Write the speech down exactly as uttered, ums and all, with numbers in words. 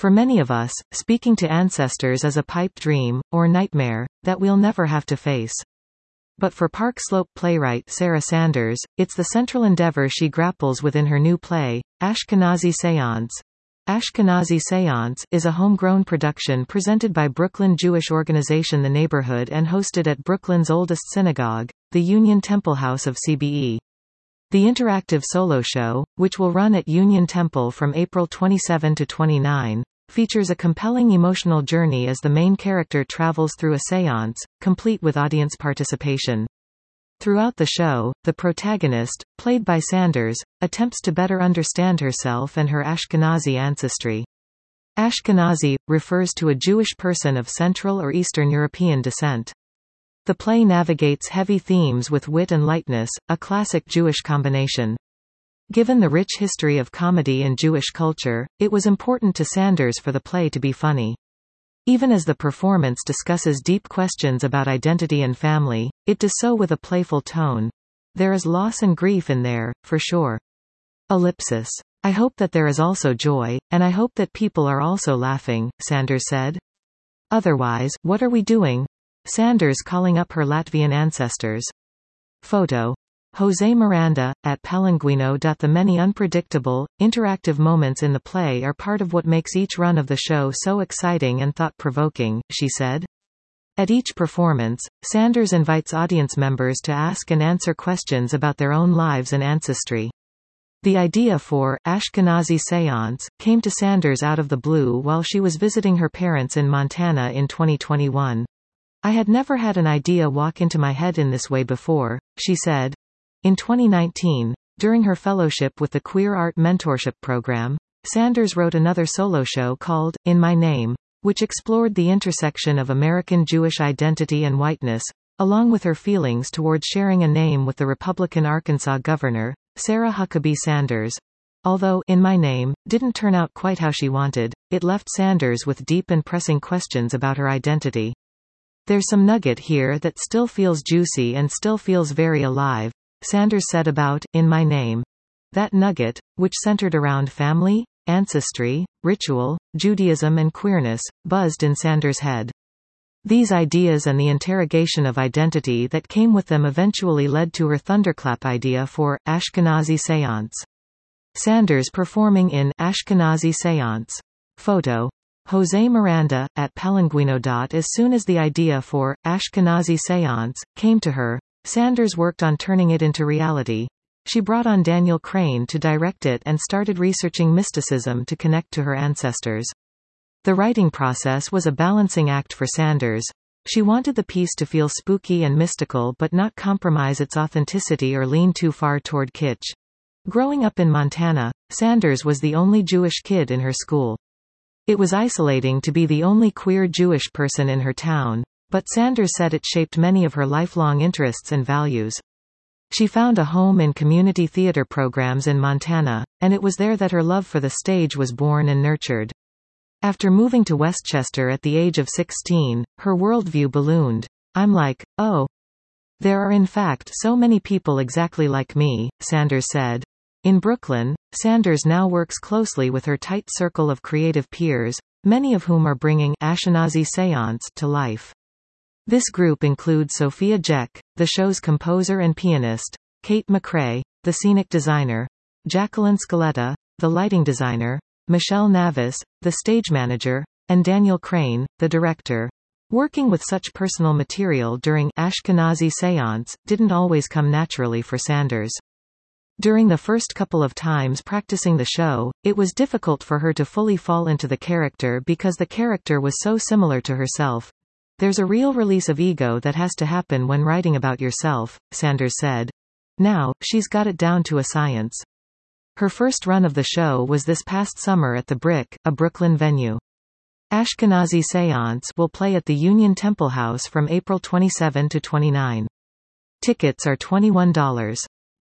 For many of us, speaking to ancestors is a pipe dream, or nightmare, that we'll never have to face. But for Park Slope playwright Sarah Sanders, it's the central endeavor she grapples with in her new play, Ashkenazi Seance. Ashkenazi Seance is a homegrown production presented by Brooklyn Jewish organization The Neighborhood and hosted at Brooklyn's oldest synagogue, the Union Temple House of C B E. The interactive solo show, which will run at Union Temple from April twenty-seventh to twenty-ninth, features a compelling emotional journey as the main character travels through a séance, complete with audience participation. Throughout the show, the protagonist, played by Sanders, attempts to better understand herself and her Ashkenazi ancestry. Ashkenazi refers to a Jewish person of Central or Eastern European descent. The play navigates heavy themes with wit and lightness, a classic Jewish combination. Given the rich history of comedy in Jewish culture, it was important to Sanders for the play to be funny. Even as the performance discusses deep questions about identity and family, it does so with a playful tone. There is loss and grief in there, for sure. Ellipsis. I hope that there is also joy, and I hope that people are also laughing, Sanders said. Otherwise, what are we doing? Sanders calling up her Latvian ancestors. Photo. Jose Miranda, at Palanguino. The many unpredictable, interactive moments in the play are part of what makes each run of the show so exciting and thought-provoking, she said. At each performance, Sanders invites audience members to ask and answer questions about their own lives and ancestry. The idea for Ashkenazi Seance came to Sanders out of the blue while she was visiting her parents in Montana in twenty twenty-one. I had never had an idea walk into my head in this way before, she said. In twenty nineteen, during her fellowship with the Queer Art Mentorship Program, Sanders wrote another solo show called In My Name, which explored the intersection of American Jewish identity and whiteness, along with her feelings toward sharing a name with the Republican Arkansas governor, Sarah Huckabee Sanders. Although In My Name didn't turn out quite how she wanted, it left Sanders with deep and pressing questions about her identity. There's some nugget here that still feels juicy and still feels very alive, Sanders said about In My Name. That nugget, which centered around family, ancestry, ritual, Judaism and queerness, buzzed in Sanders' head. These ideas and the interrogation of identity that came with them eventually led to her thunderclap idea for Ashkenazi Seance. Sanders performing in Ashkenazi Seance. Photo. Jose Miranda, at Palanguino. As soon as the idea for Ashkenazi Seance came to her, Sanders worked on turning it into reality. She brought on Daniel Crane to direct it and started researching mysticism to connect to her ancestors. The writing process was a balancing act for Sanders. She wanted the piece to feel spooky and mystical but not compromise its authenticity or lean too far toward kitsch. Growing up in Montana, Sanders was the only Jewish kid in her school. It was isolating to be the only queer Jewish person in her town, but Sanders said it shaped many of her lifelong interests and values. She found a home in community theater programs in Montana, and it was there that her love for the stage was born and nurtured. After moving to Westchester at the age of sixteen, her worldview ballooned. I'm like, oh. There are in fact so many people exactly like me, Sanders said. In Brooklyn, Sanders now works closely with her tight circle of creative peers, many of whom are bringing Ashkenazi Seance to life. This group includes Sophia Jeck, the show's composer and pianist, Kate McCrae, the scenic designer, Jacqueline Scaletta, the lighting designer, Michelle Navis, the stage manager, and Daniel Crane, the director. Working with such personal material during Ashkenazi Seance didn't always come naturally for Sanders. During the first couple of times practicing the show, it was difficult for her to fully fall into the character because the character was so similar to herself. There's a real release of ego that has to happen when writing about yourself, Sanders said. Now, she's got it down to a science. Her first run of the show was this past summer at the Brick, a Brooklyn venue. Ashkenazi Seance will play at the Union Temple House from April twenty-seventh to twenty-ninth. Tickets are twenty-one dollars.